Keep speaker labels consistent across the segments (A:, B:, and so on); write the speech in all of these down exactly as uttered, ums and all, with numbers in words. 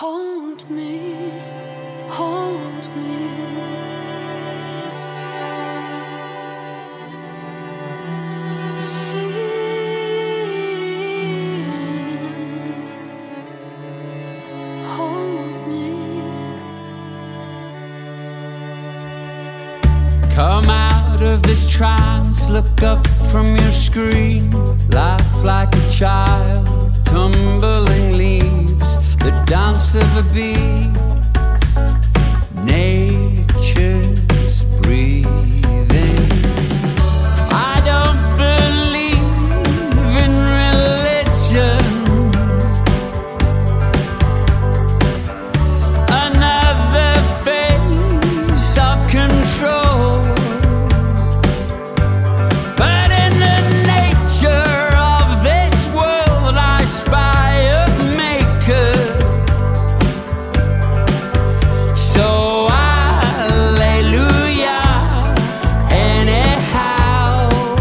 A: Hold me, hold me. See, hold me.
B: Come out of this trance, look up from your screen, laugh like a child, tumbling leaves, the dance of a bee. Nature's breathing. I don't believe in religion. Another phase of control. But in the nature of this world, I spy a maker. So hallelujah, anyhow.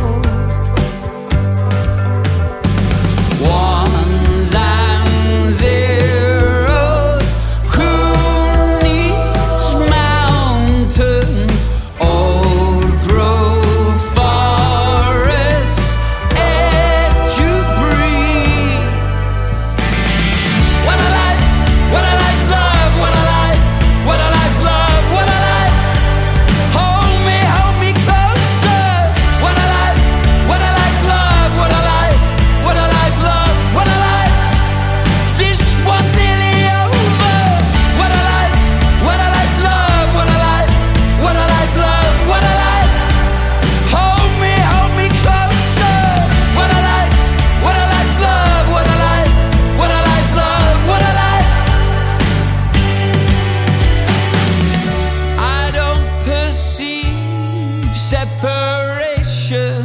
B: Ones and zeros, who needs mountains, old growth forests, air to breathe. What a life, what a life, love, what a life, what a life, love, what a life. Hold me, hold me closer. What a life, what a life, love, what a life, what a life, love, what a life. This one's nearly over. What a life, what a life, love, what a life, what a life, love, what a life. Hold me, hold me closer. What a life, what a life, love, what a life, what a life, love, what a life. I don't perceive separation.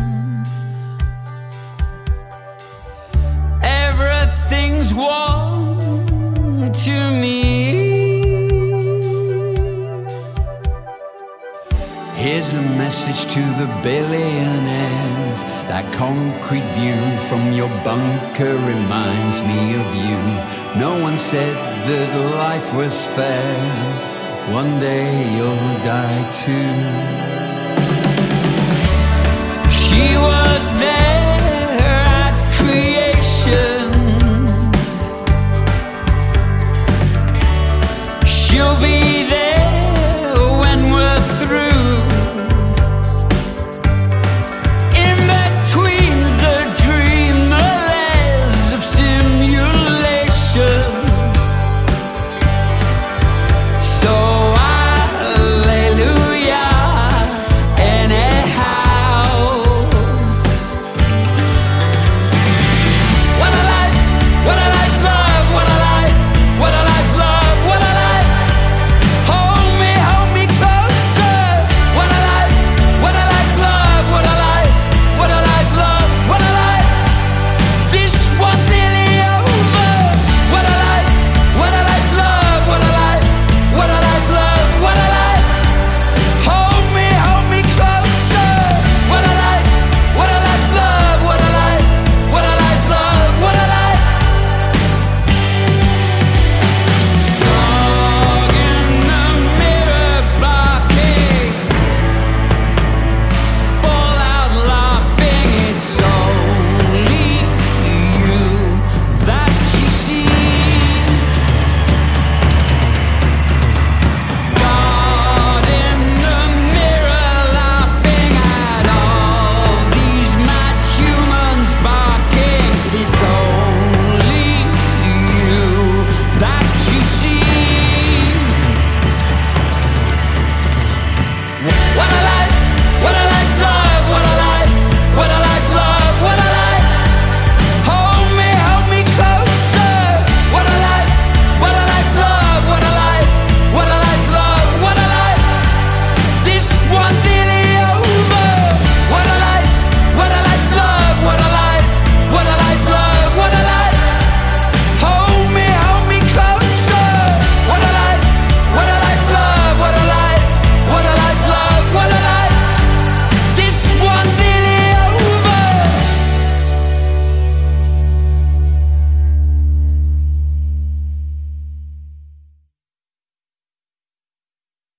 B: Everything's one to me. Here's a message to the billionaires. That concrete view from your bunker reminds me of you. No one said that life was fair. One day you'll die too. She was there at creation.